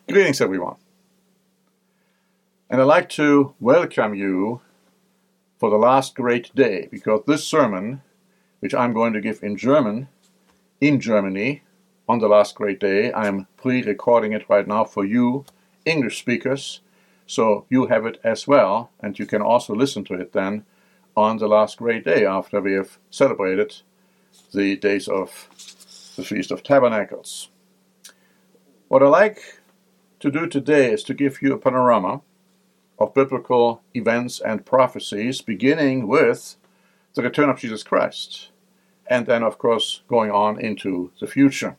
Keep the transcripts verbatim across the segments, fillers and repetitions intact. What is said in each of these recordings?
Greetings, everyone. And I'd like to welcome you for the last great day, because this sermon, which I'm going to give in German, in Germany, on the last great day, I'm pre-recording it right now for you, English speakers, so you have it as well, and you can also listen to it then on the last great day after we have celebrated the days of the Feast of Tabernacles. What I like to do today is to give you a panorama of biblical events and prophecies, beginning with the return of Jesus Christ, and then, of course, going on into the future.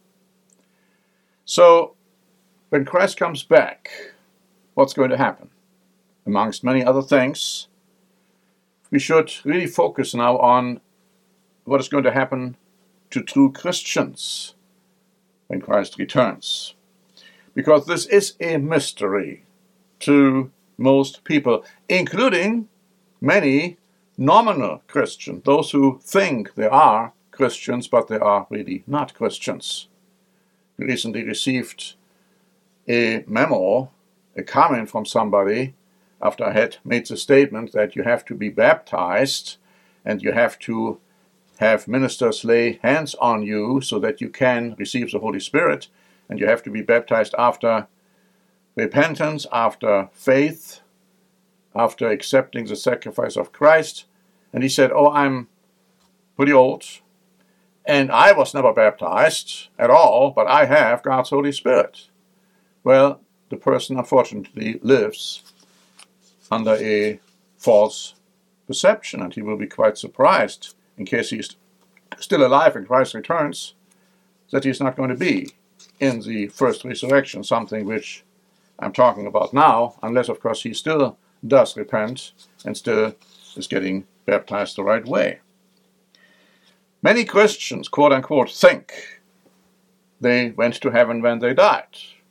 So, when Christ comes back, what's going to happen? Amongst many other things, we should really focus now on what is going to happen to true Christians when Christ returns. Because this is a mystery to most people, including many nominal Christians, those who think they are Christians, but they are really not Christians. We recently received a memo, a comment from somebody, after I had made the statement that you have to be baptized and you have to have ministers lay hands on you so that you can receive the Holy Spirit, and you have to be baptized after repentance, after faith, after accepting the sacrifice of Christ. And he said, oh, I'm pretty old, and I was never baptized at all, but I have God's Holy Spirit. Well, the person unfortunately lives under a false perception, and he will be quite surprised, in case he's still alive and Christ returns, that he's not going to be in the first resurrection, something which I'm talking about now, unless, of course, he still does repent and still is getting baptized the right way. Many Christians, quote-unquote, think they went to heaven when they died.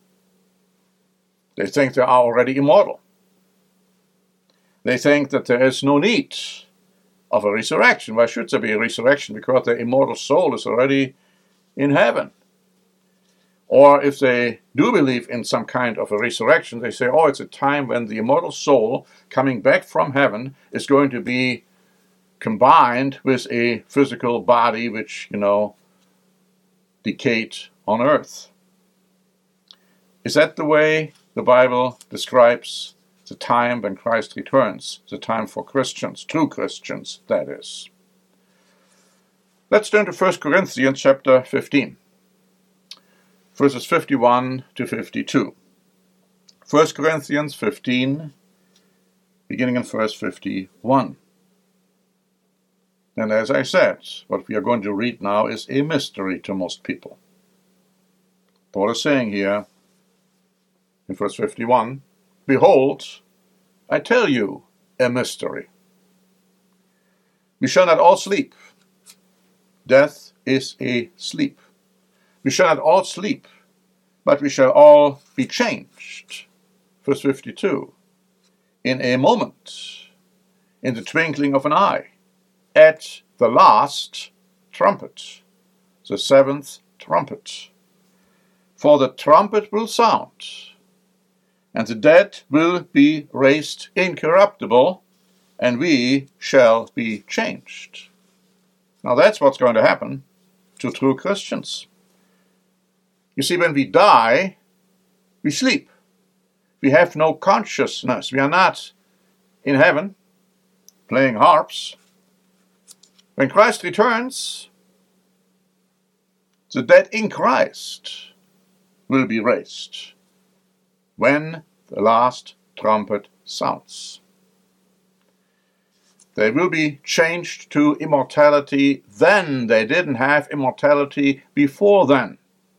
They think they are already immortal. They think that there is no need of a resurrection. Why should there be a resurrection? Because their immortal soul is already in heaven. Or if they do believe in some kind of a resurrection, they say, oh, it's a time when the immortal soul coming back from heaven is going to be combined with a physical body which, you know, decayed on earth. Is that the way the Bible describes the time when Christ returns, the time for Christians, true Christians, that is? Let's turn to First Corinthians chapter fifteen. Verses fifty-one to fifty-two. First Corinthians fifteen, beginning in verse fifty-one. And as I said, what we are going to read now is a mystery to most people. Paul is saying here, in verse fifty-one, behold, I tell you a mystery. We shall not all sleep. Death is a sleep. We shall not all sleep, but we shall all be changed. Verse fifty-two. In a moment, in the twinkling of an eye, at the last trumpet, the seventh trumpet. For the trumpet will sound, and the dead will be raised incorruptible, and we shall be changed. Now that's what's going to happen to true Christians. You see, when we die, we sleep. We have no consciousness. We are not in heaven playing harps. When Christ returns, the dead in Christ will be raised when the last trumpet sounds. They will be changed to immortality then. They didn't have immortality before then.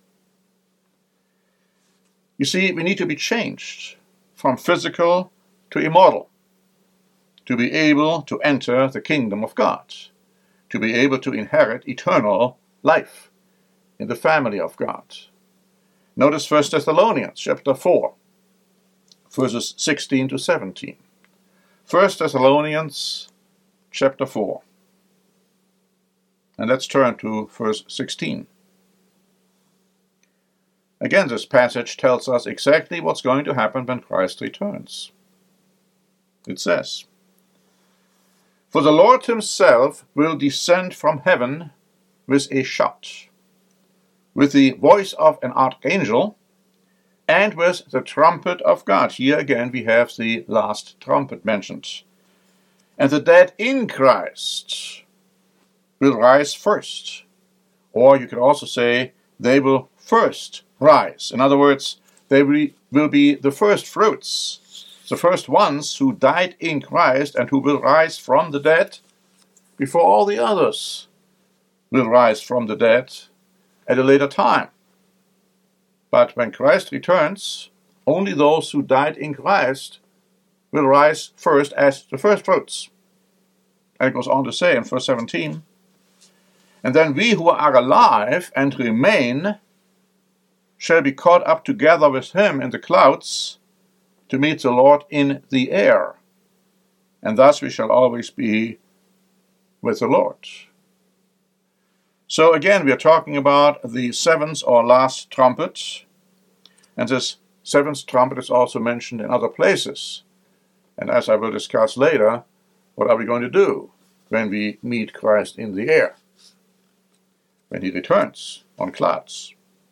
You see, we need to be changed from physical to immortal to be able to enter the kingdom of God, to be able to inherit eternal life in the family of God. Notice First Thessalonians chapter four, verses sixteen to seventeen. First Thessalonians chapter four. And let's turn to verse sixteen. Again, this passage tells us exactly what's going to happen when Christ returns. It says, "For the Lord himself will descend from heaven with a shout, with the voice of an archangel, and with the trumpet of God." Here again we have the last trumpet mentioned. "And the dead in Christ will rise first." Or you could also say, they will first rise. In other words, they will be the first fruits, the first ones who died in Christ and who will rise from the dead before all the others will rise from the dead at a later time. But when Christ returns, only those who died in Christ will rise first as the first fruits. And it goes on to say in verse seventeen, "And then we who are alive and remain shall be caught up together with him in the clouds to meet the Lord in the air. And thus we shall always be with the Lord." So again, we are talking about the seventh or last trumpet. And this seventh trumpet is also mentioned in other places. And as I will discuss later, what are we going to do when we meet Christ in the air, when he returns on clouds?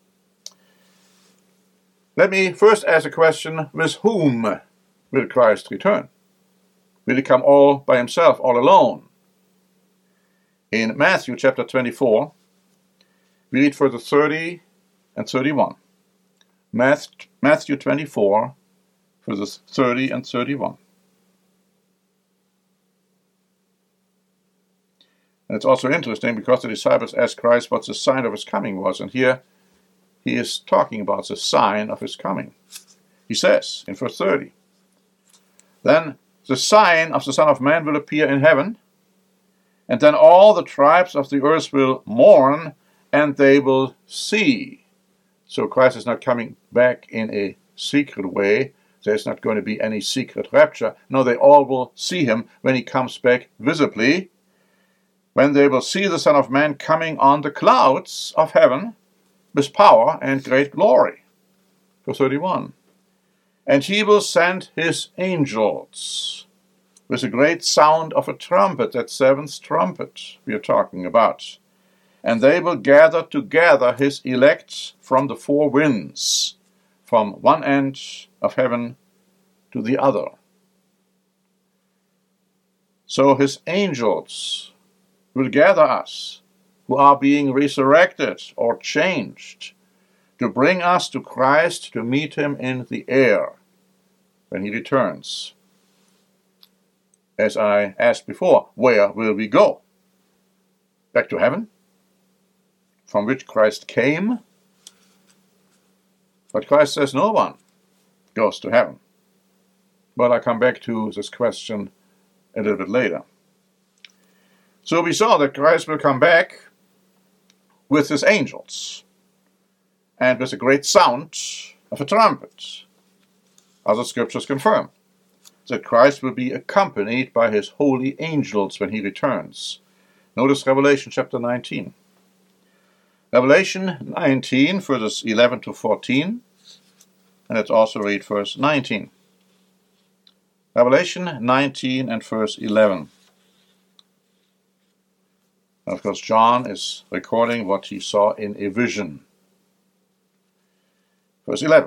Let me first ask a question: with whom will Christ return? Will he come all by himself, all alone? In Matthew chapter twenty-four, we read verses thirty and thirty-one. Matthew twenty-four, verses thirty and thirty-one. And it's also interesting because the disciples asked Christ what the sign of his coming was, and here he is talking about the sign of his coming. He says in verse thirty, "Then the sign of the Son of Man will appear in heaven, and then all the tribes of the earth will mourn, and they will see." So Christ is not coming back in a secret way. There's not going to be any secret rapture. No, they all will see him when he comes back visibly, when they will see the Son of Man coming on the clouds of heaven with power and great glory. Verse thirty-one. "And he will send his angels with a great sound of a trumpet," that seventh trumpet we are talking about, "and they will gather together his elect from the four winds, from one end of heaven to the other." So his angels will gather us who are being resurrected or changed to bring us to Christ, to meet him in the air when he returns. As I asked before, where will we go? Back to heaven, from which Christ came? But Christ says no one goes to heaven. But I come back to this question a little bit later. So we saw that Christ will come back with his angels and with a great sound of a trumpet. Other scriptures confirm that Christ will be accompanied by his holy angels when he returns. Notice Revelation chapter nineteen. Revelation nineteen, verses eleven to fourteen, and let's also read verse nineteen. Revelation nineteen and verse eleven. And of course, John is recording what he saw in a vision. Verse eleven.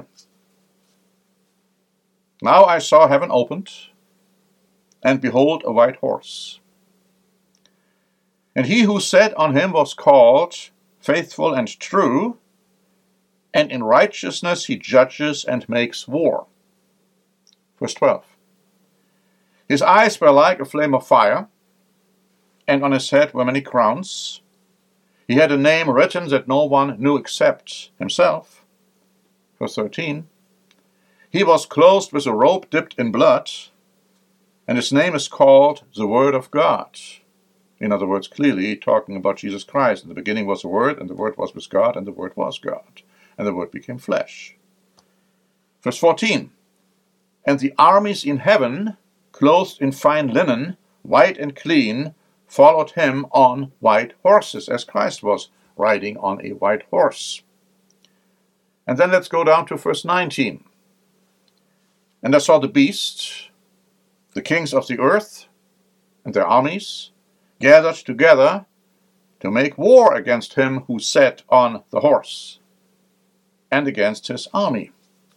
"Now I saw heaven opened, and behold, a white horse. And he who sat on him was called Faithful and True, and in righteousness he judges and makes war." Verse twelve. "His eyes were like a flame of fire, and on his head were many crowns. He had a name written that no one knew except himself." Verse thirteen. "He was clothed with a robe dipped in blood, and his name is called the Word of God." In other words, clearly talking about Jesus Christ. In the beginning was the Word, and the Word was with God, and the Word was God. And the Word became flesh. Verse fourteen. "And the armies in heaven, clothed in fine linen, white and clean, followed him on white horses," as Christ was riding on a white horse. And then let's go down to verse nineteen. And I saw the beast, the kings of the earth, and their armies, gathered together to make war against him who sat on the horse, and against his army.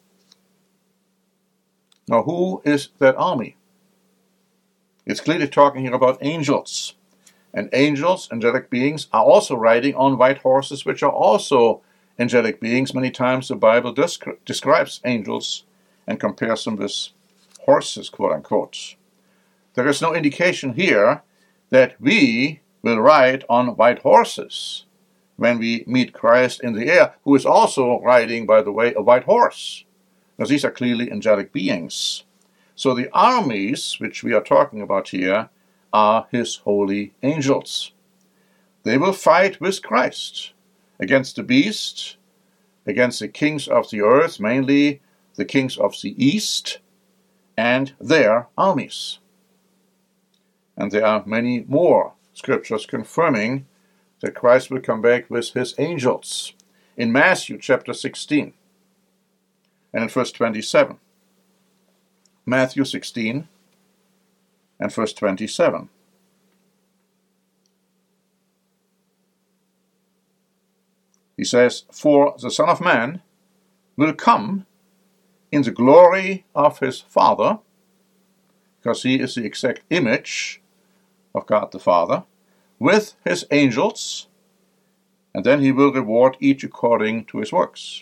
Now, who is that army? It's clearly talking here about angels. And angels, angelic beings, are also riding on white horses, which are also angelic beings. Many times the Bible descri- describes angels and compares them with horses, quote unquote. There is no indication here that we will ride on white horses when we meet Christ in the air, who is also riding, by the way, a white horse. Now, these are clearly angelic beings. So the armies which we are talking about here are his holy angels. They will fight with Christ against the beast, against the kings of the earth, mainly the kings of the east, and their armies. And there are many more scriptures confirming that Christ will come back with his angels. In Matthew chapter sixteen and in verse twenty-seven. Matthew sixteen and verse twenty-seven. He says, "For the Son of Man will come in the glory of his Father," because he is the exact image of God the Father, "with his angels, and then he will reward each according to his works."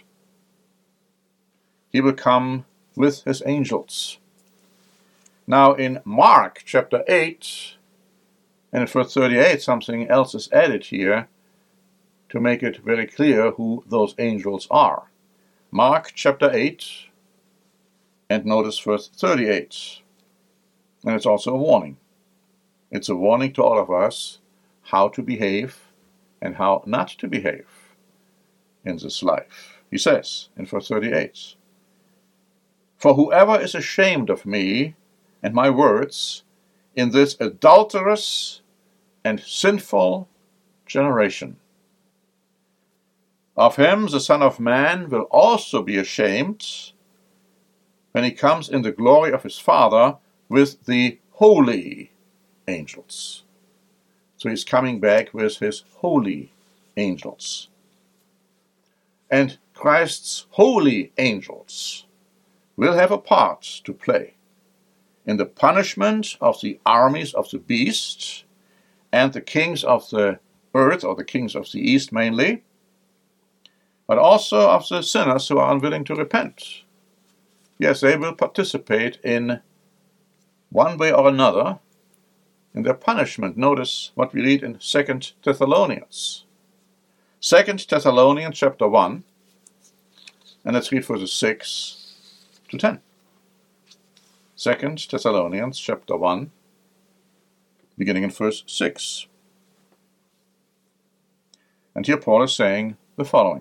He will come with his angels. Now in Mark chapter eight and in verse thirty-eight, something else is added here to make it very clear who those angels are. Mark chapter eight, and notice verse thirty-eight. And it's also a warning. It's a warning to all of us how to behave and how not to behave in this life. He says in verse thirty-eight, "For whoever is ashamed of me and my words in this adulterous and sinful generation, of him the Son of Man will also be ashamed when he comes in the glory of his Father with the holy angels." So he's coming back with his holy angels. And Christ's holy angels will have a part to play in the punishment of the armies of the beast and the kings of the earth, or the kings of the east mainly, but also of the sinners who are unwilling to repent. Yes, they will participate in one way or another in their punishment. Notice what we read in Second Thessalonians. Second Thessalonians chapter one, and let's read verses six to ten. Second Thessalonians chapter one, beginning in verse six. And here Paul is saying the following: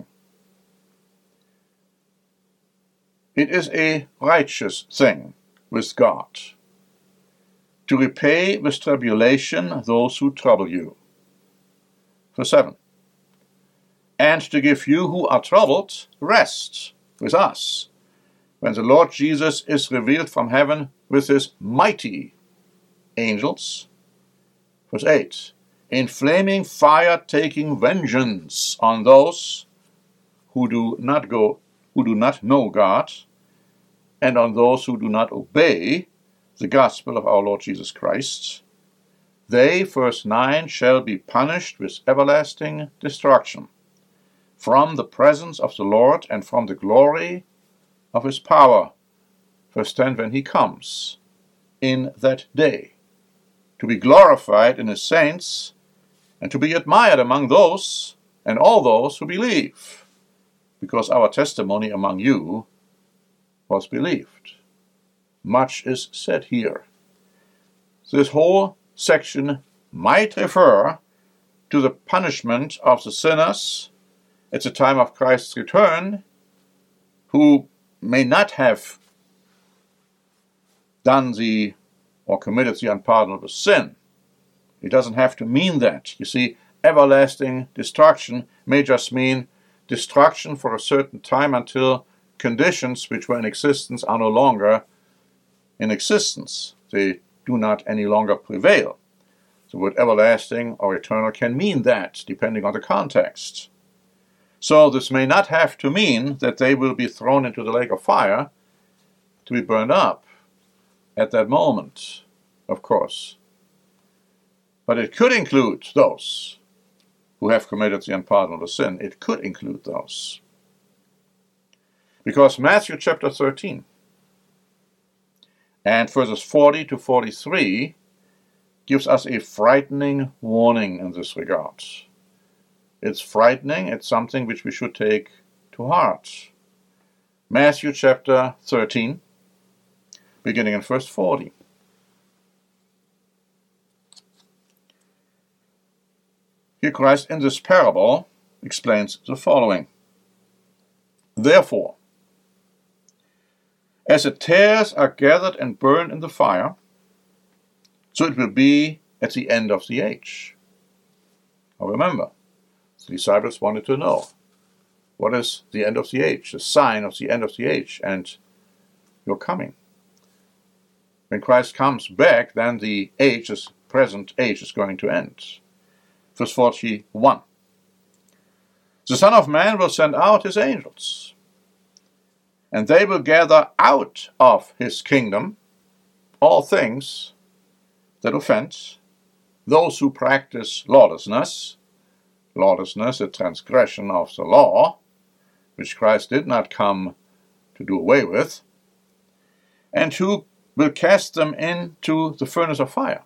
"It is a righteous thing with God to repay with tribulation those who trouble you." Verse seven. "And to give you who are troubled rest with us, when the Lord Jesus is revealed from heaven with his mighty angels." Verse eight. "In flaming fire taking vengeance on those who do not go, who do not know God, and on those who do not obey the gospel of our Lord Jesus Christ. They," verse nine, "shall be punished with everlasting destruction from the presence of the Lord and from the glory of his power." Verse ten, "When he comes in that day to be glorified in his saints and to be admired among those and all those who believe, because our testimony among you was believed." Much is said here. This whole section might refer to the punishment of the sinners at the time of Christ's return, who may not have done the or committed the unpardonable sin. It doesn't have to mean that. You see, everlasting destruction may just mean destruction for a certain time until conditions which were in existence are no longer in existence. They do not any longer prevail. The word everlasting or eternal can mean that, depending on the context. So this may not have to mean that they will be thrown into the lake of fire to be burned up at that moment, of course. But it could include those who have committed the unpardonable sin. It could include those. Because Matthew chapter thirteen and verses forty to forty-three gives us a frightening warning in this regard. It's frightening. It's something which we should take to heart. Matthew chapter thirteen, beginning in verse forty. Here Christ in this parable explains the following. Therefore, as the tares are gathered and burned in the fire, so it will be at the end of the age. Now remember, the disciples wanted to know, what is the end of the age, the sign of the end of the age, and your coming. When Christ comes back, then the age, this present age, is going to end. Verse forty-one. The Son of Man will send out his angels, and they will gather out of his kingdom all things that offend, those who practice lawlessness, lawlessness, a transgression of the law, which Christ did not come to do away with, and who will cast them into the furnace of fire.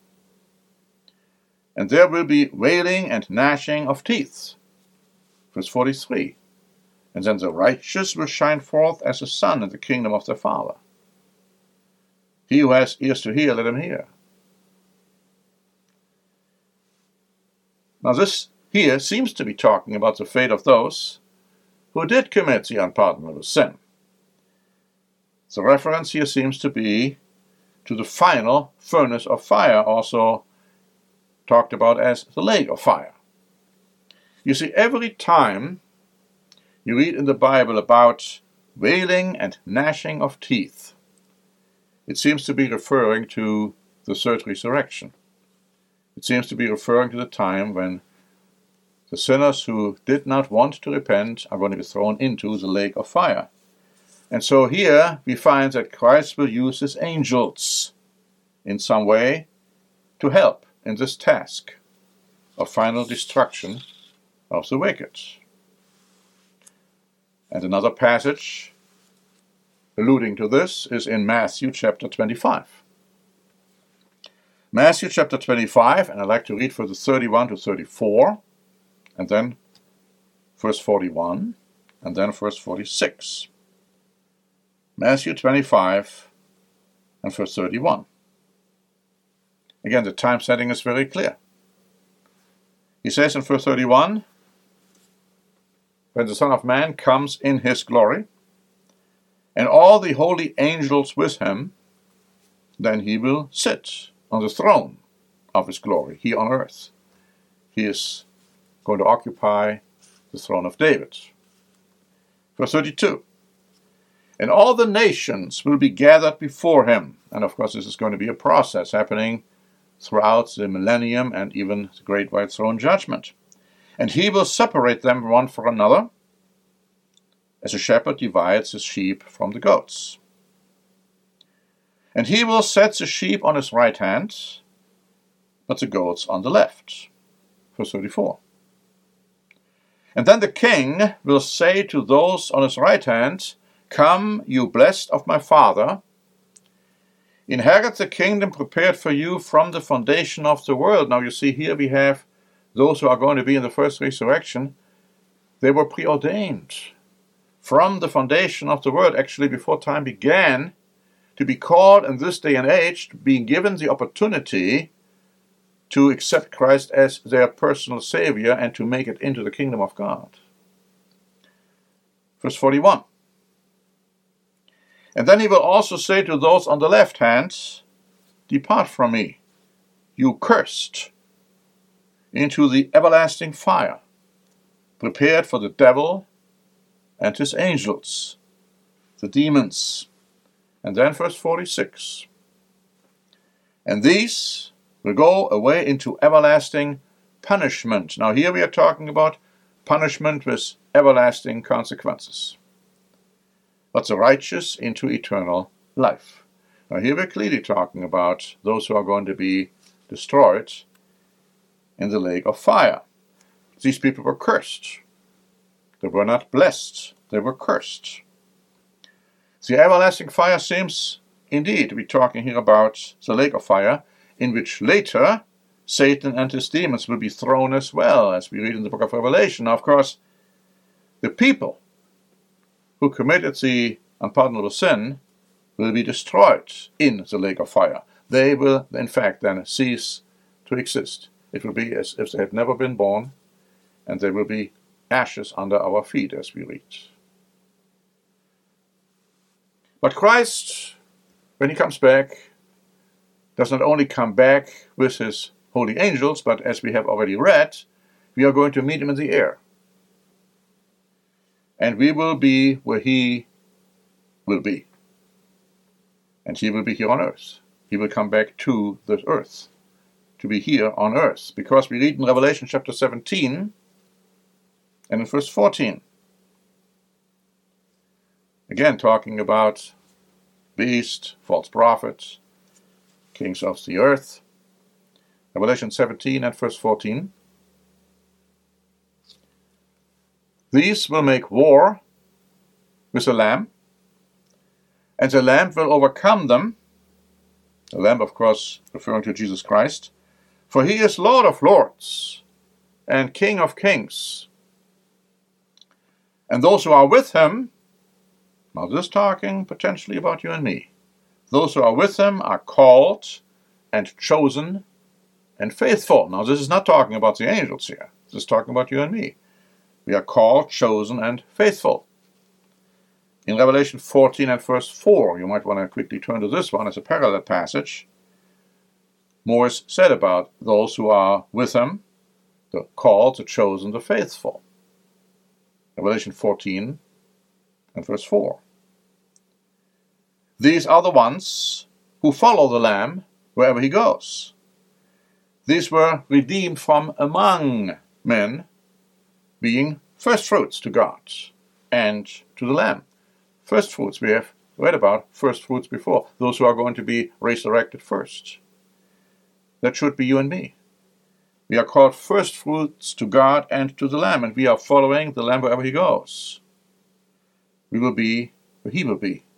And there will be wailing and gnashing of teeth. Verse forty-three. And then the righteous will shine forth as the sun in the kingdom of their Father. He who has ears to hear, let him hear. Now this here seems to be talking about the fate of those who did commit the unpardonable sin. The reference here seems to be to the final furnace of fire, also talked about as the lake of fire. You see, every time you read in the Bible about wailing and gnashing of teeth, it seems to be referring to the third resurrection. It seems to be referring to the time when the sinners who did not want to repent are going to be thrown into the lake of fire. And so here we find that Christ will use his angels in some way to help in this task of final destruction of the wicked. And another passage alluding to this is in Matthew chapter twenty-five. Matthew chapter twenty-five, and I'd like to read verses thirty-one to thirty-four, and then verse forty-one, and then verse forty-six. Matthew twenty-five and verse thirty-one. Again, the time setting is very clear. He says in verse thirty-one, when the Son of Man comes in his glory, and all the holy angels with him, then he will sit on the throne of his glory, here on earth. He is going to occupy the throne of David. Verse thirty-two. And all the nations will be gathered before him. And of course, this is going to be a process happening throughout the millennium and even the great white throne judgment. And he will separate them one from another, as a shepherd divides his sheep from the goats. And he will set the sheep on his right hand, but the goats on the left. Verse thirty-four. And then the king will say to those on his right hand, Come, you blessed of my Father, inherit the kingdom prepared for you from the foundation of the world. Now you see here we have those who are going to be in the first resurrection. They were preordained from the foundation of the world, actually before time began, to be called in this day and age, being given the opportunity to accept Christ as their personal Savior and to make it into the kingdom of God. Verse forty-one. And then he will also say to those on the left hand, Depart from me, you cursed, into the everlasting fire, prepared for the devil and his angels, the demons. And then verse forty-six. And these will go away into everlasting punishment. Now here we are talking about punishment with everlasting consequences. But the righteous into eternal life. Now here we're clearly talking about those who are going to be destroyed in the lake of fire. These people were cursed. They were not blessed. They were cursed. The everlasting fire seems indeed to be talking here about the lake of fire, in which later Satan and his demons will be thrown as well, as we read in the book of Revelation. Now, of course, the people who committed the unpardonable sin will be destroyed in the lake of fire. They will, in fact, then cease to exist. It will be as if they had never been born, and they will be ashes under our feet, as we read. But Christ, when he comes back, does not only come back with his holy angels, but as we have already read, we are going to meet him in the air. And we will be where he will be. And he will be here on earth. He will come back to this earth, to be here on earth. Because we read in Revelation chapter seventeen, and in verse fourteen, again talking about beast, false prophet, kings of the earth. Revelation seventeen and verse fourteen. These will make war with the Lamb, and the Lamb will overcome them. The Lamb, of course, referring to Jesus Christ. For he is Lord of lords and King of kings. And those who are with him, now this is talking potentially about you and me. Those who are with him are called and chosen and faithful. Now this is not talking about the angels here. This is talking about you and me. We are called, chosen, and faithful. In Revelation fourteen and verse four, you might want to quickly turn to this one as a parallel passage. More is said about those who are with him, the called, the chosen, the faithful. Revelation fourteen and verse four. These are the ones who follow the Lamb wherever he goes. These were redeemed from among men, being first fruits to God and to the Lamb. First fruits, we have read about first fruits before. Those who are going to be resurrected first. That should be you and me. We are called first fruits to God and to the Lamb, and we are following the Lamb wherever he goes. We will be where he will be.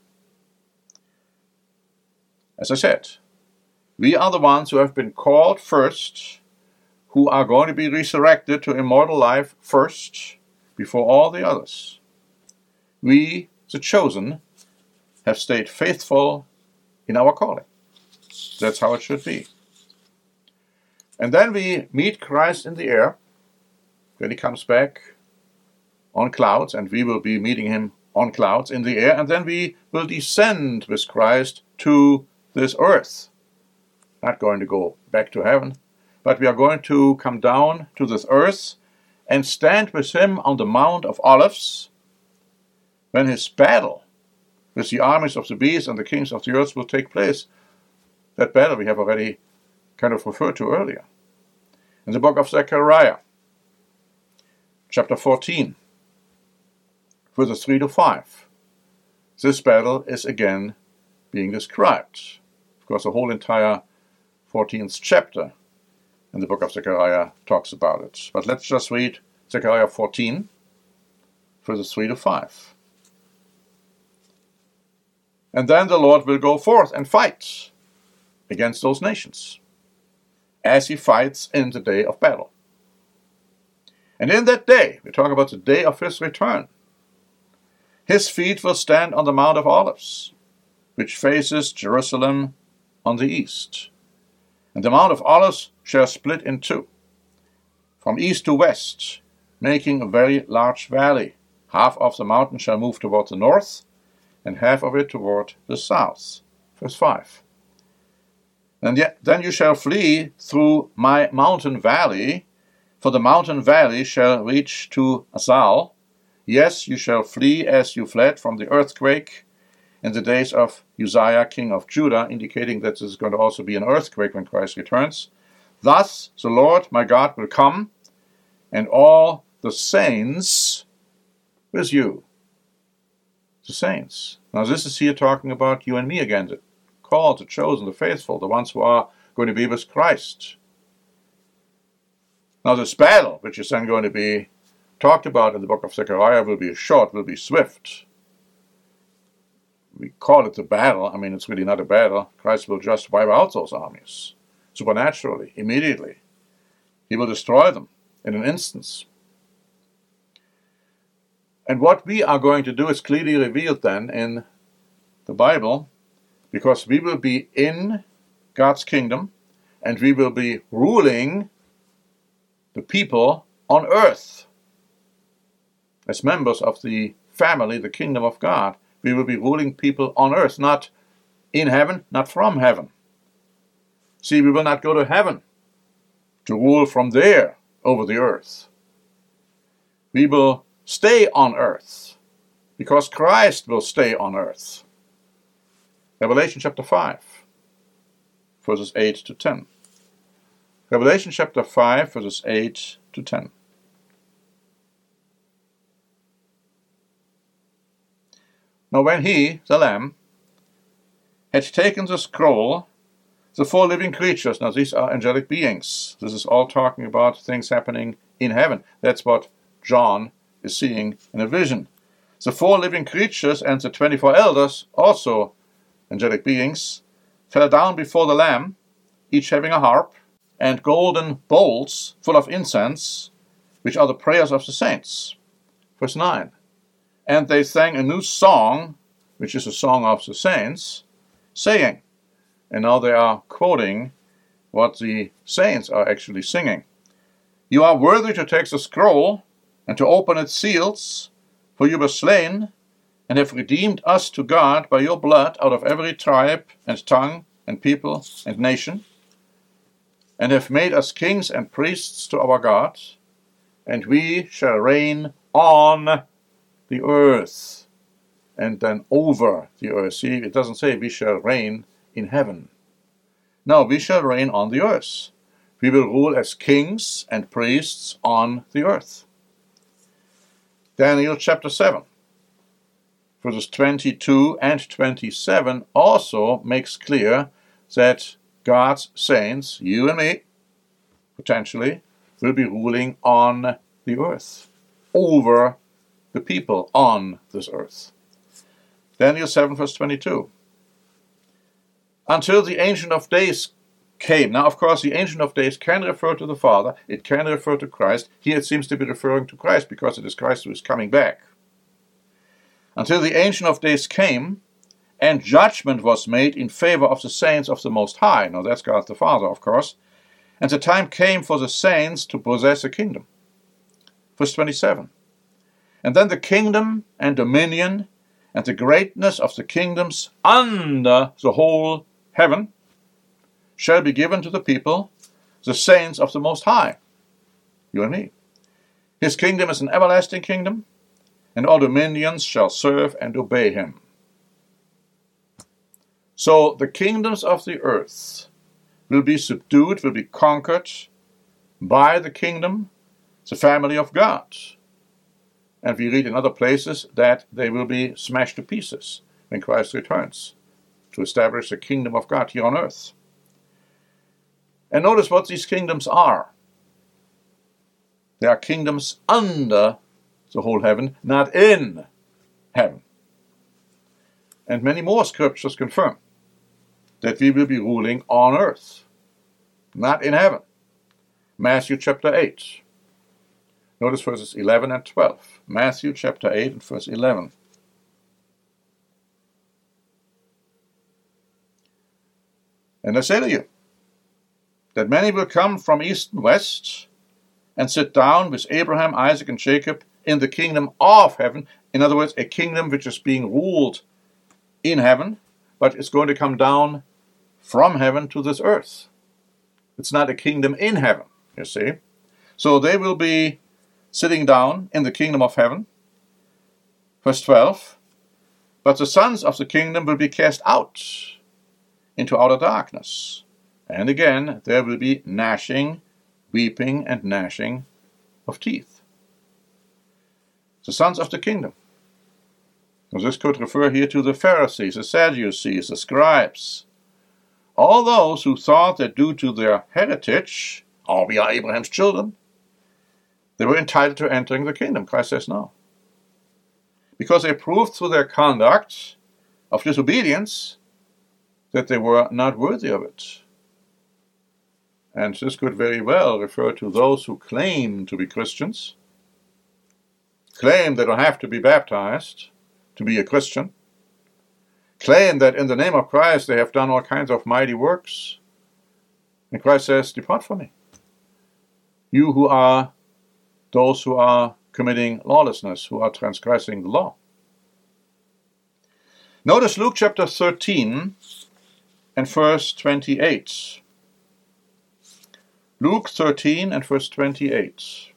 As I said, we are the ones who have been called first, who are going to be resurrected to immortal life first, before all the others. We, the chosen, have stayed faithful in our calling. That's how it should be. And then we meet Christ in the air when he comes back on clouds, and we will be meeting him on clouds in the air, and then we will descend with Christ to this earth. Not going to go back to heaven, but we are going to come down to this earth and stand with him on the Mount of Olives when his battle with the armies of the beast and the kings of the earth will take place. That battle we have already kind of referred to earlier. In the book of Zechariah, chapter fourteen, verses three to five, this battle is again being described. Of course, the whole entire fourteenth chapter in the book of Zechariah talks about it. But let's just read Zechariah fourteen, verses three to five. And then the Lord will go forth and fight against those nations, as he fights in the day of battle. And in that day, we talk about the day of his return, his feet will stand on the Mount of Olives, which faces Jerusalem on the east. And the Mount of Olives shall split in two, from east to west, making a very large valley. Half of the mountain shall move toward the north, and half of it toward the south. Verse five. And yet, then you shall flee through my mountain valley, For the mountain valley shall reach to Azal. Yes, you shall flee as you fled from the earthquake in the days of Uzziah, king of Judah, indicating that this is going to also be an earthquake when Christ returns. Thus the Lord my God will come, and all the saints with you. The saints. Now this is here talking about you and me again, the called, the chosen, the faithful, the ones who are going to be with Christ. Now this battle, which is then going to be talked about in the book of Zechariah, will be short, will be swift. We call it the battle. I mean, it's really not a battle. Christ will just wipe out those armies, supernaturally, immediately. He will destroy them in an instant. And what we are going to do is clearly revealed then in the Bible, because we will be in God's kingdom, and we will be ruling the people on earth. As members of the family, the kingdom of God, we will be ruling people on earth, not in heaven, not from heaven. See, we will not go to heaven to rule from there over the earth. We will stay on earth because Christ will stay on earth. Revelation chapter five, verses eight to ten. Revelation chapter five, verses eight to ten. Now when he, the Lamb, had taken the scroll, the four living creatures, now these are angelic beings. This is all talking about things happening in heaven. That's what John is seeing in a vision. The four living creatures and the twenty-four elders, also angelic beings, fell down before the Lamb, each having a harp, and golden bowls full of incense, which are the prayers of the saints. Verse nine. And they sang a new song, which is a song of the saints, saying, and now they are quoting what the saints are actually singing. You are worthy to take the scroll and to open its seals, for you were slain and have redeemed us to God by your blood out of every tribe and tongue and people and nation, and have made us kings and priests to our God, and we shall reign on the earth, and then over the earth. See, it doesn't say we shall reign in heaven. No, we shall reign on the earth. We will rule as kings and priests on the earth. Daniel chapter seven, verses twenty-two and twenty-seven also makes clear that God's saints, you and me, potentially, will be ruling on the earth, over the people on this earth. Daniel seven, verse twenty-two. Until the Ancient of Days came. Now, of course, the Ancient of Days can refer to the Father. It can refer to Christ. Here it seems to be referring to Christ because it is Christ who is coming back. Until the Ancient of Days came, and judgment was made in favor of the saints of the Most High. Now, that's God the Father, of course. And the time came for the saints to possess a kingdom. Verse twenty-seven. And then the kingdom and dominion and the greatness of the kingdoms under the whole heaven shall be given to the people, the saints of the Most High, you and me. His kingdom is an everlasting kingdom, and all dominions shall serve and obey him. So the kingdoms of the earth will be subdued, will be conquered by the kingdom, the family of God. And we read in other places that they will be smashed to pieces when Christ returns to establish the kingdom of God here on earth. And notice what these kingdoms are. They are kingdoms under the whole heaven, not in heaven. And many more scriptures confirm that we will be ruling on earth, not in heaven. Matthew chapter eight. Notice verses eleven and twelve. Matthew chapter eight and verse eleven. And I say to you, that many will come from east and west and sit down with Abraham, Isaac, and Jacob in the kingdom of heaven. In other words, a kingdom which is being ruled in heaven, but it's going to come down from heaven to this earth. It's not a kingdom in heaven, you see. So they will be sitting down in the kingdom of heaven. Verse twelve. But the sons of the kingdom will be cast out into outer darkness. And again, there will be gnashing, weeping, and gnashing of teeth. The sons of the kingdom. So this could refer here to the Pharisees, the Sadducees, the scribes. All those who thought that due to their heritage, oh, we are Abraham's children, they were entitled to entering the kingdom. Christ says no. Because they proved through their conduct of disobedience that they were not worthy of it. And this could very well refer to those who claim to be Christians, claim they don't have to be baptized to be a Christian, claim that in the name of Christ they have done all kinds of mighty works. And Christ says, depart from me. You who are those who are committing lawlessness, who are transgressing the law. Notice Luke chapter thirteen and verse twenty-eight. Luke thirteen and verse twenty-eight.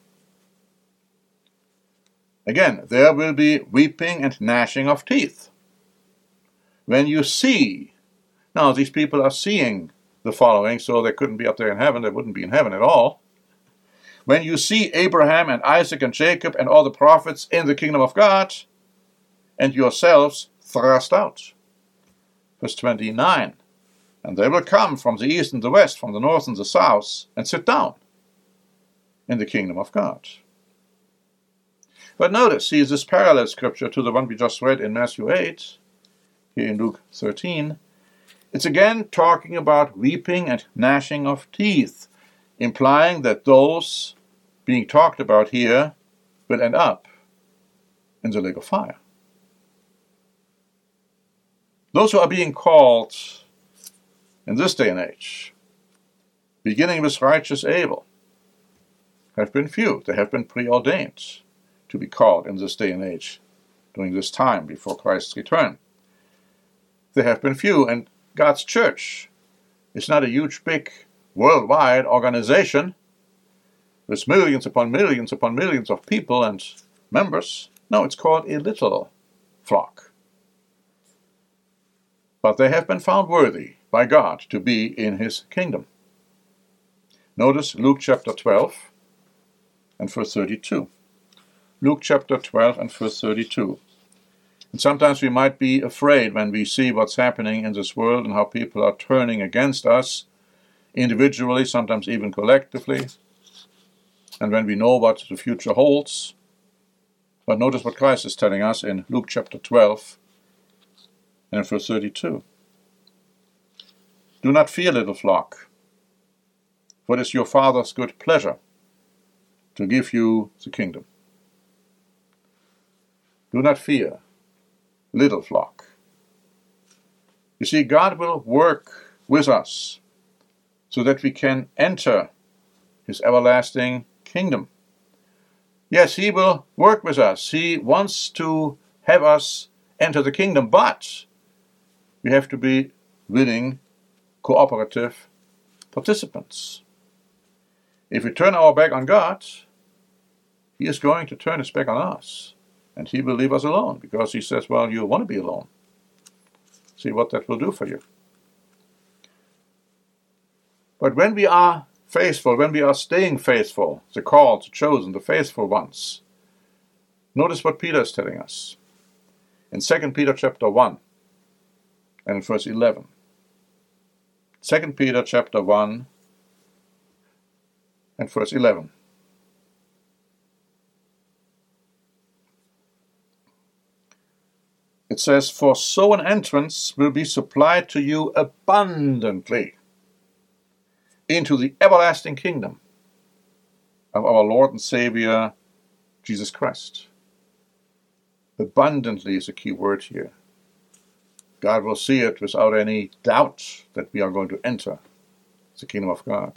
Again, there will be weeping and gnashing of teeth. When you see, now these people are seeing the following, so they couldn't be up there in heaven, they wouldn't be in heaven at all. When you see Abraham and Isaac and Jacob and all the prophets in the kingdom of God, and yourselves thrust out. Verse twenty-nine. And they will come from the east and the west, from the north and the south, and sit down in the kingdom of God. But notice, see this parallel scripture to the one we just read in Matthew eight, here in Luke thirteen. It's again talking about weeping and gnashing of teeth, implying that those being talked about here will end up in the lake of fire. Those who are being called in this day and age, beginning with righteous Abel, have been few. They have been preordained to be called in this day and age, during this time before Christ's return. They have been few, and God's church is not a huge, big, worldwide organization with millions upon millions upon millions of people and members. No, it's called a little flock. But they have been found worthy by God to be in his kingdom. Notice Luke chapter twelve and verse thirty-two. Luke chapter twelve and verse thirty-two. And sometimes we might be afraid when we see what's happening in this world and how people are turning against us, individually, sometimes even collectively, and when we know what the future holds. But notice what Christ is telling us in Luke chapter twelve and verse thirty-two. Do not fear, little flock, for it is your Father's good pleasure to give you the kingdom. Do not fear, little flock. You see, God will work with us so that we can enter his everlasting kingdom. Yes, he will work with us. He wants to have us enter the kingdom, but we have to be willing, cooperative participants. If we turn our back on God, he is going to turn his back on us, and he will leave us alone, because he says, well, you want to be alone. See what that will do for you. But when we are faithful, when we are staying faithful, the called, the chosen, the faithful ones, notice what Peter is telling us in Second Peter chapter one and verse eleven. Second Peter chapter one and verse eleven. It says, for so an entrance will be supplied to you abundantly into the everlasting kingdom of our Lord and Savior, Jesus Christ. Abundantly is a key word here. God will see it without any doubt that we are going to enter the kingdom of God.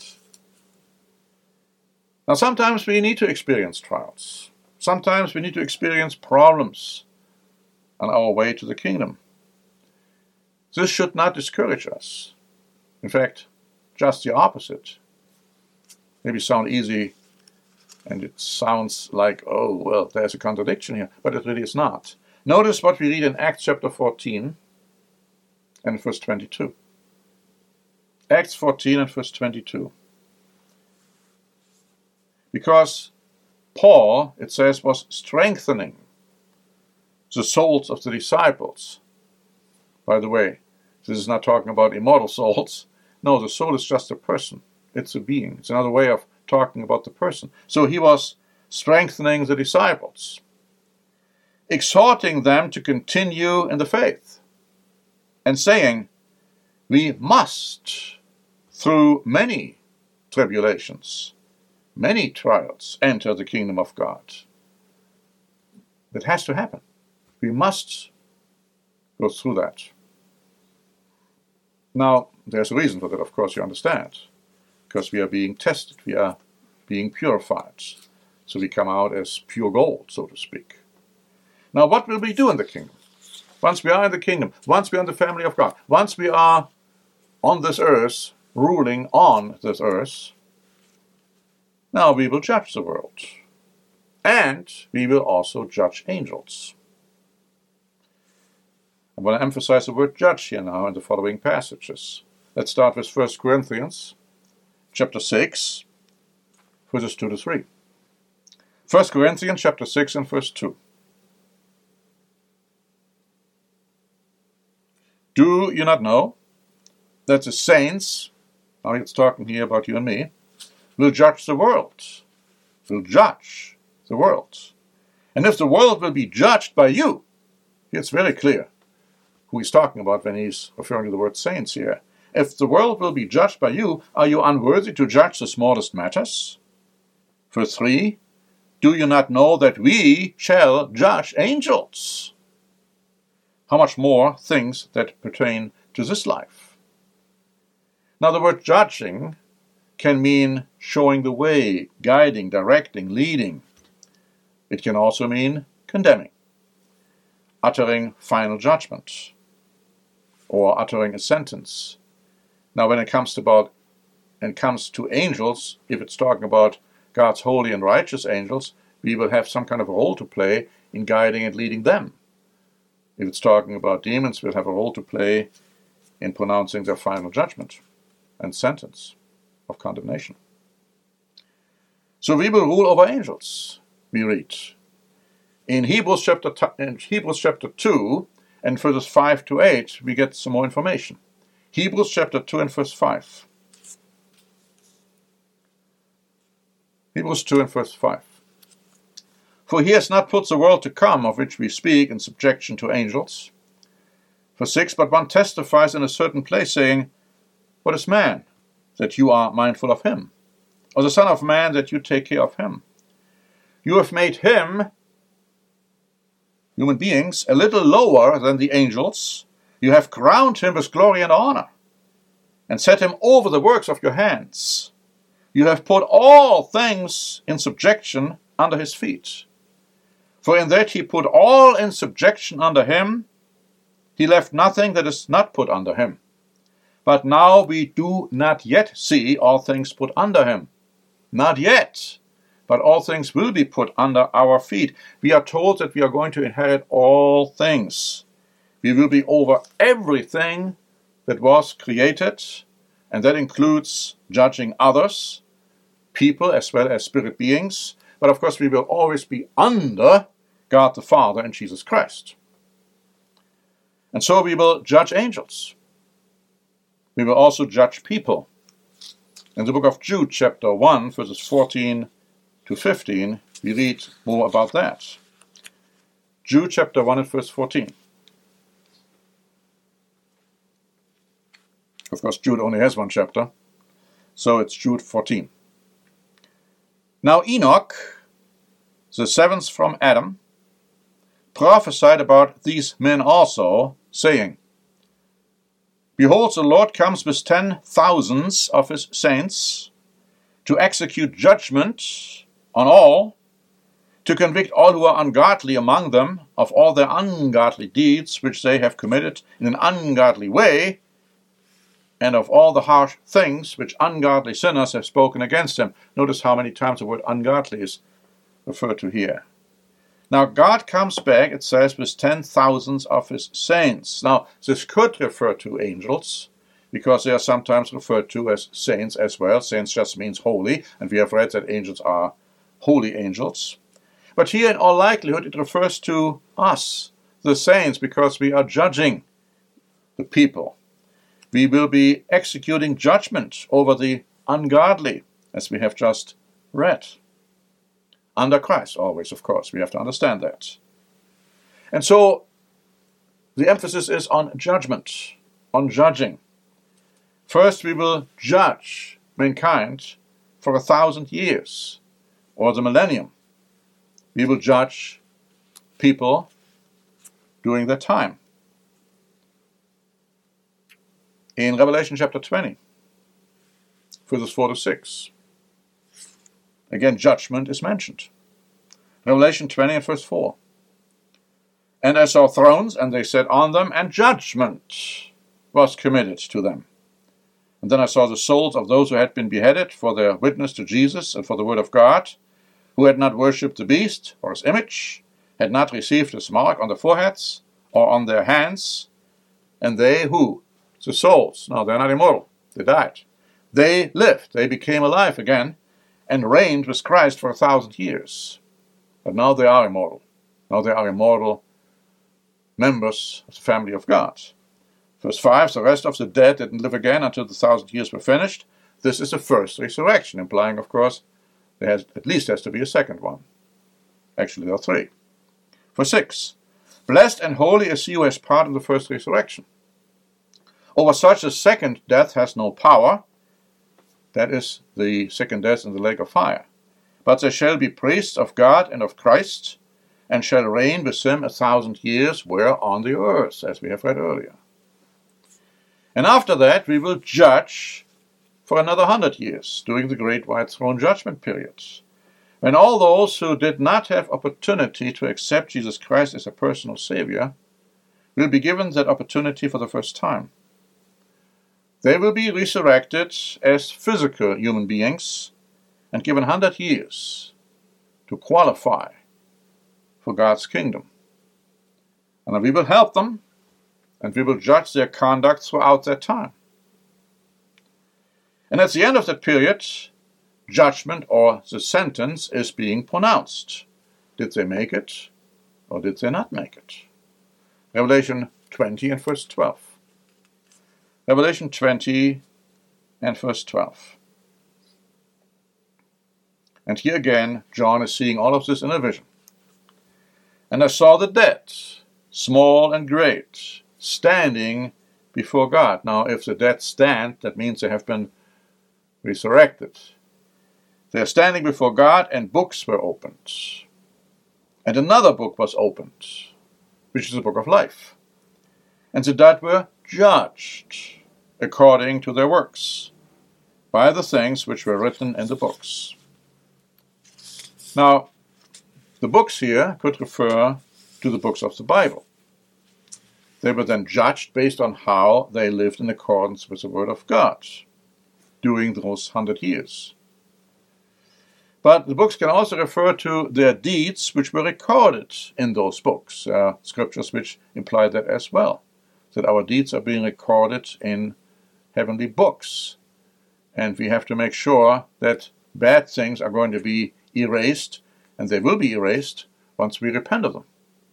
Now, sometimes we need to experience trials. Sometimes we need to experience problems on our way to the kingdom. This should not discourage us. In fact, just the opposite. Maybe sound easy And it sounds like, oh, well, there's a contradiction here, but it really is not. Notice what we read in Acts chapter fourteen and verse twenty-two. Acts fourteen and verse twenty-two. Because Paul, it says, was strengthening the souls of the disciples. By the way, this is not talking about immortal souls. No, the soul is just a person. It's a being. It's another way of talking about the person. So he was strengthening the disciples, exhorting them to continue in the faith, and saying, we must, through many tribulations, many trials, enter the kingdom of God. It has to happen. We must go through that. Now, there's a reason for that, of course, you understand. Because we are being tested, we are being purified. So we come out as pure gold, so to speak. Now, what will we do in the kingdom? Once we are in the kingdom, once we are in the family of God, once we are on this earth, ruling on this earth, now we will judge the world. And we will also judge angels. I want to emphasize the word judge here now in the following passages. Let's start with First Corinthians chapter six, verses two to three. First Corinthians chapter six and verse two. Do you not know that the saints, now it's talking here about you and me, will judge the world, will judge the world. And if the world will be judged by you, it's very clear who he's talking about when he's referring to the word saints here. If the world will be judged by you, are you unworthy to judge the smallest matters? Verse three, do you not know that we shall judge angels? How much more things that pertain to this life? Now the word judging can mean showing the way, guiding, directing, leading. It can also mean condemning, uttering final judgment, or uttering a sentence. Now when it comes to about and comes to angels, if it's talking about God's holy and righteous angels, we will have some kind of a role to play in guiding and leading them. If it's talking about demons, we'll have a role to play in pronouncing their final judgment and sentence of condemnation. So we will rule over angels, we read. In Hebrews chapter, in Hebrews chapter two and verses five to eight, we get some more information. Hebrews chapter two and verse five. Hebrews two and verse five. For he has not put the world to come, of which we speak, in subjection to angels. Verse six, but one testifies in a certain place, saying, what is man, that you are mindful of him? Or the son of man, that you take care of him? You have made him, human beings, a little lower than the angels. You have crowned him with glory and honor, and set him over the works of your hands. You have put all things in subjection under his feet. For in that he put all in subjection under him, he left nothing that is not put under him. But now we do not yet see all things put under him. Not yet. But all things will be put under our feet. We are told that we are going to inherit all things. We will be over everything that was created, and that includes judging others, people as well as spirit beings. But of course we will always be under God the Father and Jesus Christ. And so we will judge angels. We will also judge people. In the book of Jude, chapter one, verses fourteen to fifteen, we read more about that. Jude, chapter one, and verse fourteen. Of course, Jude only has one chapter, so it's Jude fourteen. Now Enoch, the seventh from Adam, prophesied about these men also, saying, behold, the Lord comes with ten thousands of his saints to execute judgment on all, to convict all who are ungodly among them of all their ungodly deeds which they have committed in an ungodly way, and of all the harsh things which ungodly sinners have spoken against him. Notice how many times the word ungodly is referred to here. Now God comes back, it says, with ten thousands of his saints. Now this could refer to angels, because they are sometimes referred to as saints as well. Saints just means holy, and we have read that angels are holy angels. But here in all likelihood it refers to us, the saints, because we are judging the people. We will be executing judgment over the ungodly, as we have just read. Under Christ, always, of course. We have to understand that. And so, the emphasis is on judgment, on judging. First, we will judge mankind for a thousand years, or the millennium. We will judge people during that time. In Revelation chapter twenty, verses four to six, again, judgment is mentioned. Revelation twenty and verse four. And I saw thrones, and they sat on them, and judgment was committed to them. And then I saw the souls of those who had been beheaded for their witness to Jesus and for the word of God, who had not worshipped the beast or his image, had not received his mark on their foreheads or on their hands, and they who? The souls. No, they're not immortal. They died. They lived. They became alive again and reigned with Christ for a thousand years. But now they are immortal. Now they are immortal members of the family of God. Verse five, the rest of the dead didn't live again until the thousand years were finished. This is the first resurrection, implying, of course, there has, at least has to be a second one. Actually, there are three. Verse six, blessed and holy is he who has part in the first resurrection. Over such a second death has no power. That is the second death in the lake of fire. But they shall be priests of God and of Christ, and shall reign with him a thousand years, where on the earth, as we have read earlier. And after that we will judge for another hundred years, during the great white throne judgment period, when all those who did not have opportunity to accept Jesus Christ as a personal Savior will be given that opportunity for the first time. They will be resurrected as physical human beings and given one hundred years to qualify for God's kingdom. And we will help them, and we will judge their conduct throughout that time. And at the end of that period, judgment or the sentence is being pronounced. Did they make it, or did they not make it? Revelation twenty and verse twelve. Revelation twenty and verse twelve. And here again, John is seeing all of this in a vision. And I saw the dead, small and great, standing before God. Now, if the dead stand, that means they have been resurrected. They are standing before God, and books were opened. And another book was opened, which is the book of life. And the dead were judged according to their works, by the things which were written in the books. Now, the books here could refer to the books of the Bible. They were then judged based on how they lived in accordance with the Word of God during those hundred years. But the books can also refer to their deeds which were recorded in those books. There are scriptures which imply that as well, that our deeds are being recorded in heavenly books. And we have to make sure that bad things are going to be erased, and they will be erased once we repent of them.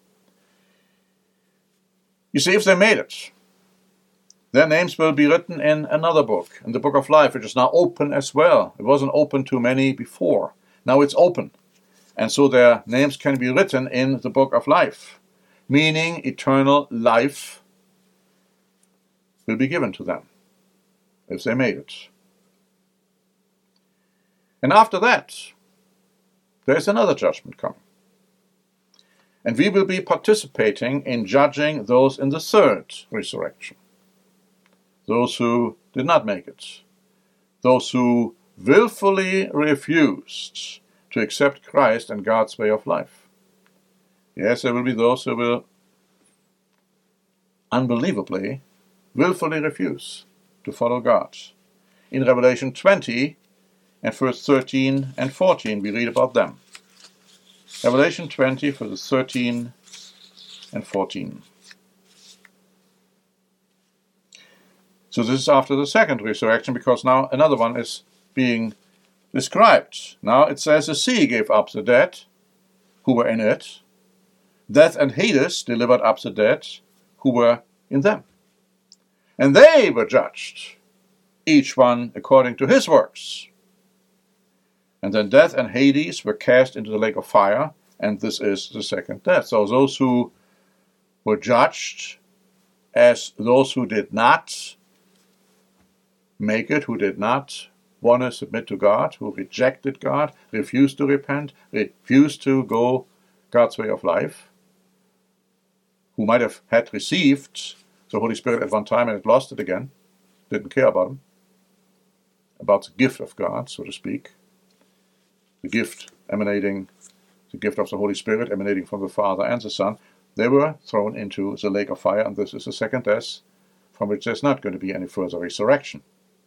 You see, if they made it, their names will be written in another book, in the book of life, which is now open as well. It wasn't open to many before. Now it's open. And so their names can be written in the book of life, meaning eternal life will be given to them if they made it. And after that, there is another judgment coming. And we will be participating in judging those in the third resurrection. Those who did not make it. Those who willfully refused to accept Christ and God's way of life. Yes, there will be those who will unbelievably, willfully refuse to follow God. In Revelation twenty and verse thirteen and fourteen, we read about them. Revelation twenty, verses thirteen and fourteen. So this is after the second resurrection, because now another one is being described. Now it says, the sea gave up the dead who were in it. Death and Hades delivered up the dead who were in them. And they were judged, each one according to his works. And then death and Hades were cast into the lake of fire, and this is the second death. So those who were judged as those who did not make it, who did not want to submit to God, who rejected God, refused to repent, refused to go God's way of life, who might have had received the Holy Spirit at one time and had lost it again, didn't care about him, about the gift of God, so to speak, the gift emanating, the gift of the Holy Spirit emanating from the Father and the Son, they were thrown into the lake of fire, and this is the second death, from which there's not going to be any further resurrection.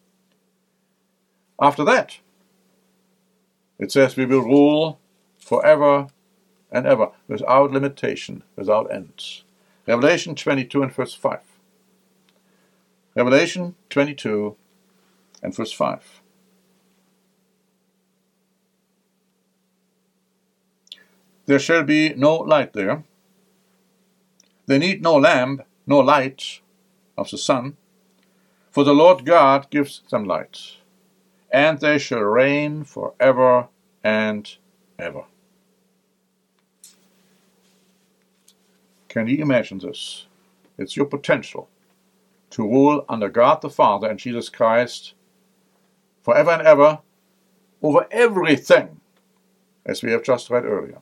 After that, it says we will rule forever and ever, without limitation, without end. Revelation twenty-two and verse five. Revelation twenty-two and verse five. There shall be no light there. They need no lamp, no light of the sun, for the Lord God gives them light, and they shall reign forever and ever. Can you imagine this? It's your potential to rule under God the Father and Jesus Christ forever and ever over everything, as we have just read earlier.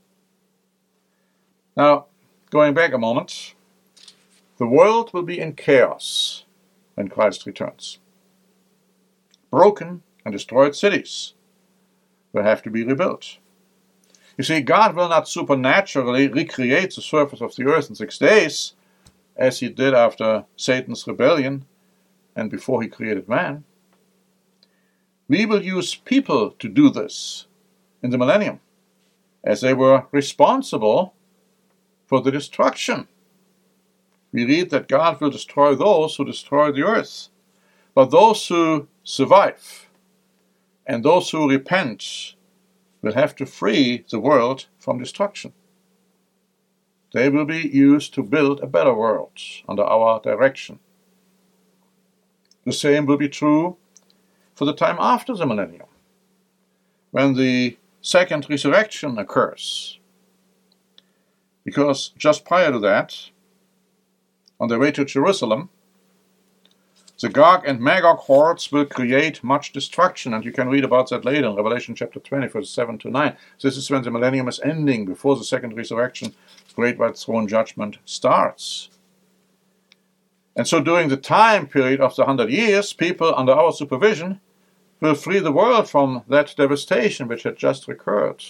Now, going back a moment, the world will be in chaos when Christ returns. Broken and destroyed cities will have to be rebuilt. You see, God will not supernaturally recreate the surface of the earth in six days, as he did after Satan's rebellion and before he created man. We will use people to do this in the millennium, as they were responsible for the destruction. We read that God will destroy those who destroy the earth, but those who survive and those who repent will have to free the world from destruction. They will be used to build a better world under our direction. The same will be true for the time after the millennium, when the second resurrection occurs. Because just prior to that, on their way to Jerusalem, the Gog and Magog hordes will create much destruction, and you can read about that later in Revelation chapter twenty, verses seven to nine. This is when the millennium is ending, before the second resurrection, great white throne judgment starts. And so during the time period of the hundred years, people under our supervision will free the world from that devastation which had just occurred.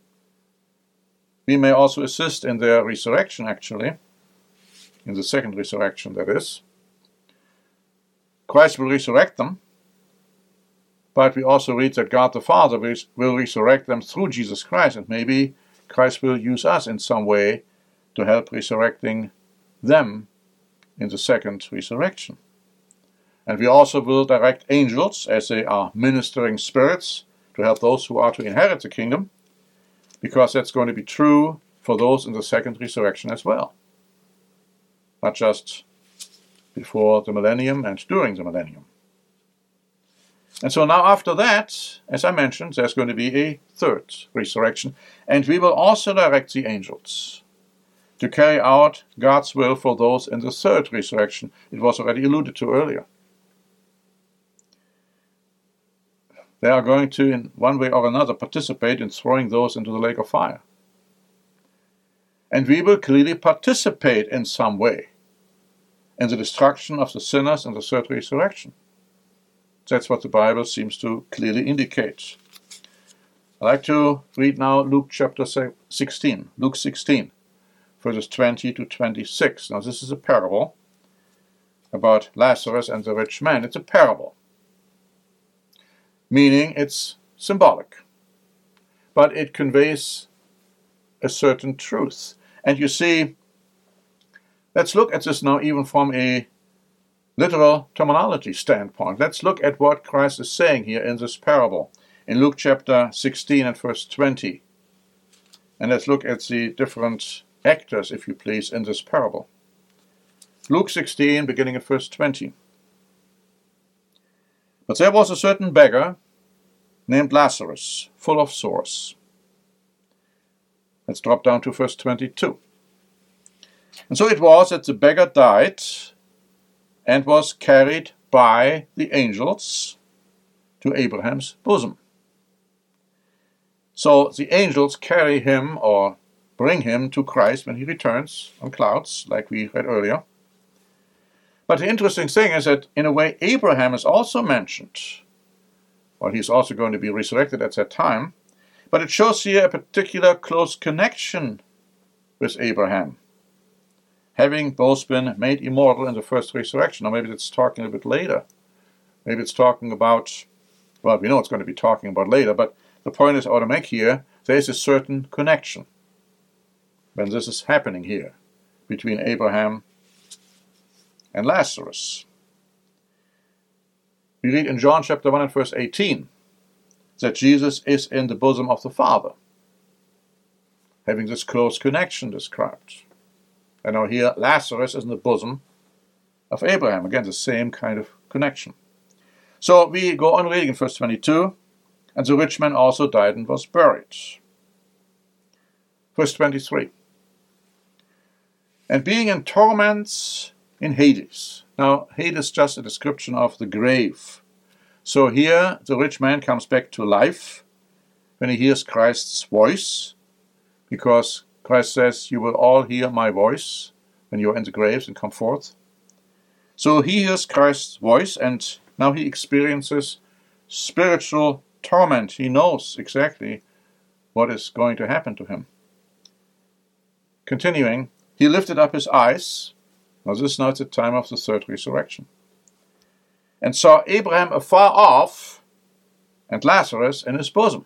We may also assist in their resurrection, actually, in the second resurrection, that is. Christ will resurrect them, but we also read that God the Father will resurrect them through Jesus Christ, and maybe Christ will use us in some way to help resurrecting them in the second resurrection. And we also will direct angels, as they are ministering spirits, to help those who are to inherit the kingdom, because that's going to be true for those in the second resurrection as well. Not just before the millennium and during the millennium. And so now after that, as I mentioned, there's going to be a third resurrection, and we will also direct the angels to carry out God's will for those in the third resurrection. It was already alluded to earlier. They are going to, in one way or another, participate in throwing those into the lake of fire. And we will clearly participate in some way in the destruction of the sinners in the third resurrection. That's what the Bible seems to clearly indicate. I'd like to read now Luke chapter sixteen. Luke sixteen, verses twenty to twenty-six. Now this is a parable about Lazarus and the rich man. It's a parable, meaning it's symbolic, but it conveys a certain truth. And you see, let's look at this now even from a literal terminology standpoint. Let's look at what Christ is saying here in this parable in Luke chapter sixteen and verse twenty. And let's look at the different actors, if you please, in this parable. Luke sixteen, beginning at verse twenty. But there was a certain beggar named Lazarus, full of sores. Let's drop down to verse twenty-two. And so it was that the beggar died and was carried by the angels to Abraham's bosom. So the angels carry him or bring him to Christ when he returns on clouds, like we read earlier. But the interesting thing is that, in a way, Abraham is also mentioned. Well, he's also going to be resurrected at that time. But it shows here a particular close connection with Abraham, having both been made immortal in the first resurrection. Or maybe it's talking a bit later. Maybe it's talking about, well, we know it's going to be talking about later, but the point is I want to make here, there is a certain connection when this is happening here between Abraham and Lazarus. We read in John chapter one and verse eighteen that Jesus is in the bosom of the Father, having this close connection described. And now here Lazarus is in the bosom of Abraham. Again, the same kind of connection. So we go on reading in verse twenty-two. And the rich man also died and was buried. Verse twenty-three. And being in torments in Hades. Now, Hades is just a description of the grave. So here the rich man comes back to life when he hears Christ's voice, because Christ says, you will all hear my voice when you are in the graves and come forth. So he hears Christ's voice, and now he experiences spiritual torment. He knows exactly what is going to happen to him. Continuing, he lifted up his eyes. Now this is now at the time of the third resurrection. And saw Abraham afar off and Lazarus in his bosom.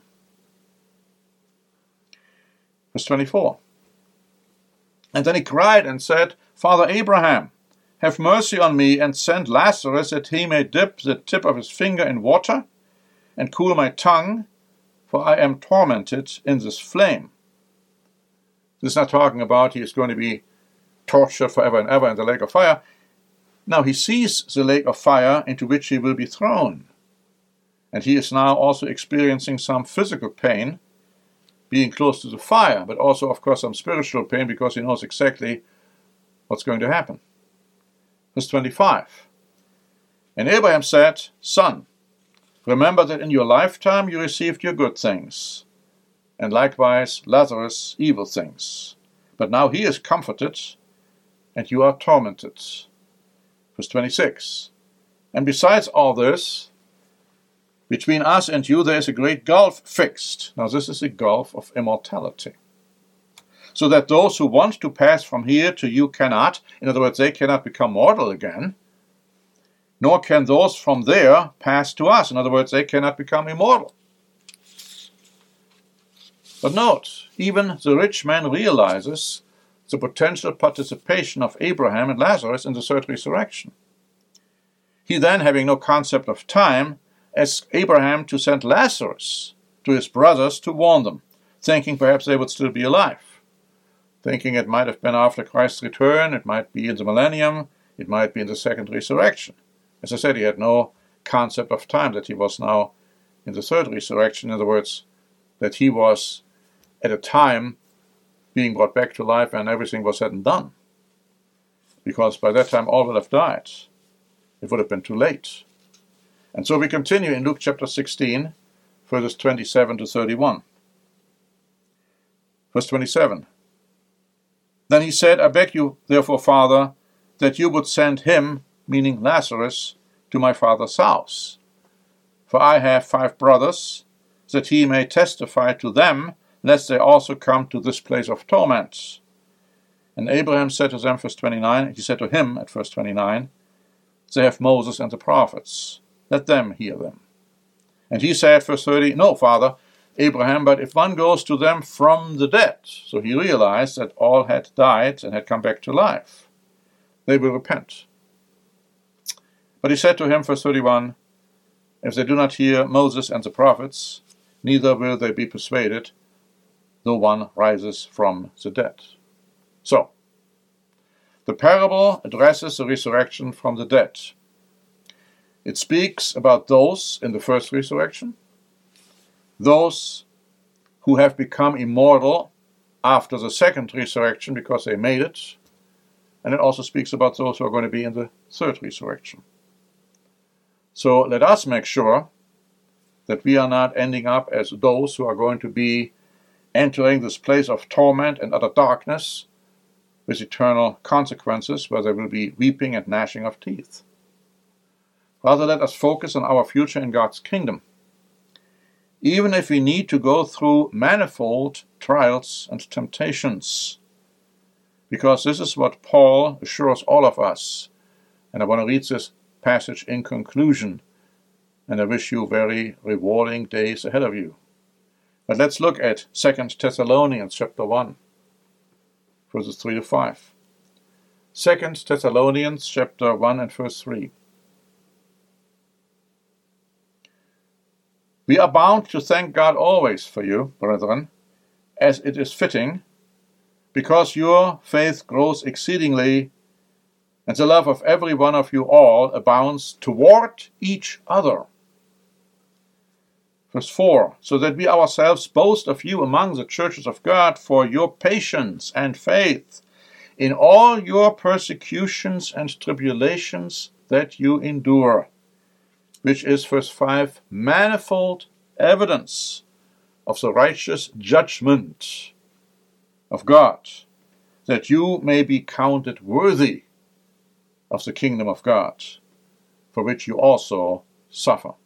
Verse twenty-four. And then he cried and said, Father Abraham, have mercy on me and send Lazarus that he may dip the tip of his finger in water and cool my tongue, for I am tormented in this flame. This is not talking about he is going to be tortured forever and ever in the lake of fire. Now he sees the lake of fire into which he will be thrown. And he is now also experiencing some physical pain, being close to the fire, but also, of course, some spiritual pain, because he knows exactly what's going to happen. Verse twenty-five. And Abraham said, Son, remember that in your lifetime you received your good things, and likewise Lazarus evil things. But now he is comforted, and you are tormented. Verse twenty-six. And besides all this, between us and you there is a great gulf fixed. Now this is a gulf of immortality. So that those who want to pass from here to you cannot. In other words, they cannot become mortal again. Nor can those from there pass to us. In other words, they cannot become immortal. But note, even the rich man realizes the potential participation of Abraham and Lazarus in the third resurrection. He then, having no concept of time, asks Abraham to send Lazarus to his brothers to warn them, thinking perhaps they would still be alive. Thinking it might have been after Christ's return, it might be in the millennium, it might be in the second resurrection. As I said, he had no concept of time, that he was now in the third resurrection. In other words, that he was at a time being brought back to life and everything was said and done. Because by that time all would have died. It would have been too late. And so we continue in Luke chapter sixteen, verses twenty-seven to thirty-one. Verse twenty-seven. Then he said, I beg you, therefore, Father, that you would send him, meaning Lazarus, to my father's house. For I have five brothers, that he may testify to them, lest they also come to this place of torment. And Abraham said to them, verse twenty-nine, he said to him at verse twenty-nine, They have Moses and the prophets. Let them hear them. And he said, verse thirty, no, Father Abraham, but if one goes to them from the dead, so he realized that all had died and had come back to life, they will repent. But he said to him, verse thirty-one, if they do not hear Moses and the prophets, neither will they be persuaded, though one rises from the dead. So, the parable addresses the resurrection from the dead. It speaks about those in the first resurrection, those who have become immortal after the second resurrection because they made it, and it also speaks about those who are going to be in the third resurrection. So let us make sure that we are not ending up as those who are going to be entering this place of torment and utter darkness with eternal consequences where there will be weeping and gnashing of teeth. Rather, let us focus on our future in God's kingdom, even if we need to go through manifold trials and temptations, because this is what Paul assures all of us. And I want to read this passage in conclusion, and I wish you very rewarding days ahead of you. But let's look at Second Thessalonians chapter one, verses three to five. Second Thessalonians chapter one and verse three. We are bound to thank God always for you, brethren, as it is fitting, because your faith grows exceedingly, and the love of every one of you all abounds toward each other. Verse four, so that we ourselves boast of you among the churches of God for your patience and faith in all your persecutions and tribulations that you endure, which is, verse five, manifold evidence of the righteous judgment of God, that you may be counted worthy of the kingdom of God, for which you also suffer.